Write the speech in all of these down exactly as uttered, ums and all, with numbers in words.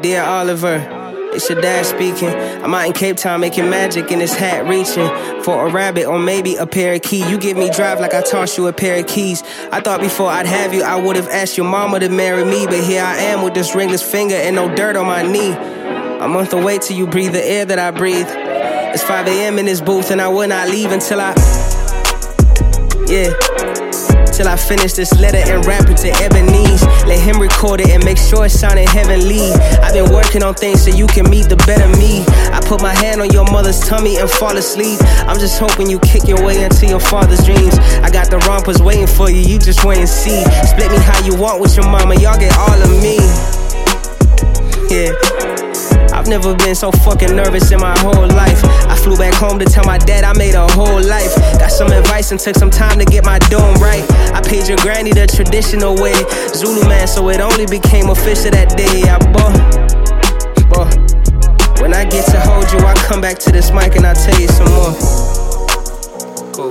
Dear Oliver, it's your dad speaking. I'm out in Cape Town making magic in his hat, reaching for a rabbit or maybe a parakeet. You give me drive like I tossed you a pair of keys. I thought before I'd have you, I would've asked your mama to marry me. But here I am with this ringless finger and no dirt on my knee. A month away till you breathe the air that I breathe. It's five a.m. in this booth and I will not leave until I, yeah, till I finish this letter and rap it to Ebenezer. Let him record it and make sure it sounded heavenly. I've been working on things so you can meet the better me. I put my hand on your mother's tummy and fall asleep. I'm just hoping you kick your way into your father's dreams. I got the rompers waiting for you, you just wait and see. Split me how you want with your mama, y'all get all of me. Yeah, I've never been so fucking nervous in my whole life. I flew back home to tell my dad I made a whole life. Got some advice and took some time to get my dome right. I paid your granny the traditional way, Zulu man, so it only became official that day. I bought, bought. When I get to hold you, I come back to this mic and I tell you some more. Cool.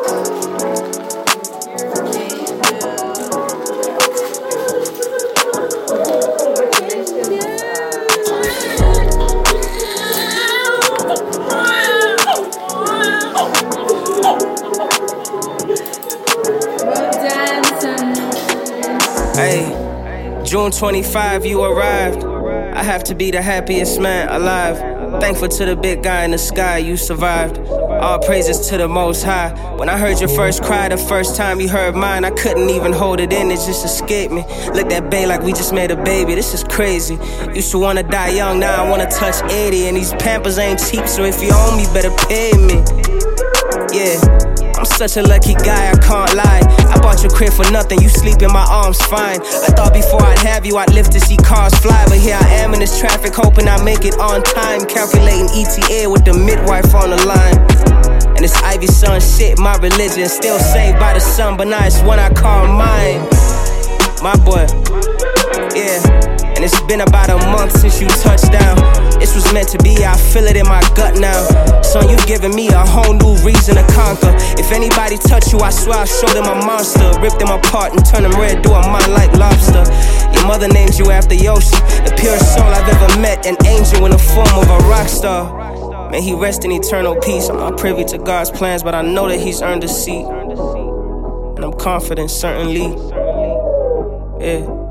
Hey, June twenty-fifth, you arrived. I have to be the happiest man alive. Thankful to the big guy in the sky, you survived. All praises to the Most High. When I heard your first cry the first time you heard mine, I couldn't even hold it in, it just escaped me. Looked at Bay like we just made a baby, this is crazy. Used to wanna die young, now I wanna touch eighty. And these Pampers ain't cheap, so if you owe me, better pay me. Yeah, I'm such a lucky guy, I can't lie. I bought your crib for nothing, you sleep in my arms fine. I thought before I'd have you, I'd live to see cars fly. But here I am in this traffic, hoping I make it on time. Calculating E T A with the midwife on the line. And this Ivy Sun shit, my religion. Still saved by the sun, but now it's one I call mine. My boy, yeah. And it's been about a month since you touched down. This was meant to be, I feel it in my gut now. Son, you've given me a whole new reason to conquer. If anybody touch you, I swear I'll show them a monster. Rip them apart and turn them red, do a mind like lobster. Your mother named you after Yoshi, the purest soul I've ever met. An angel in the form of a rock star. May he rest in eternal peace. I'm not privy to God's plans, but I know that he's earned a seat. And I'm confident, certainly. Yeah.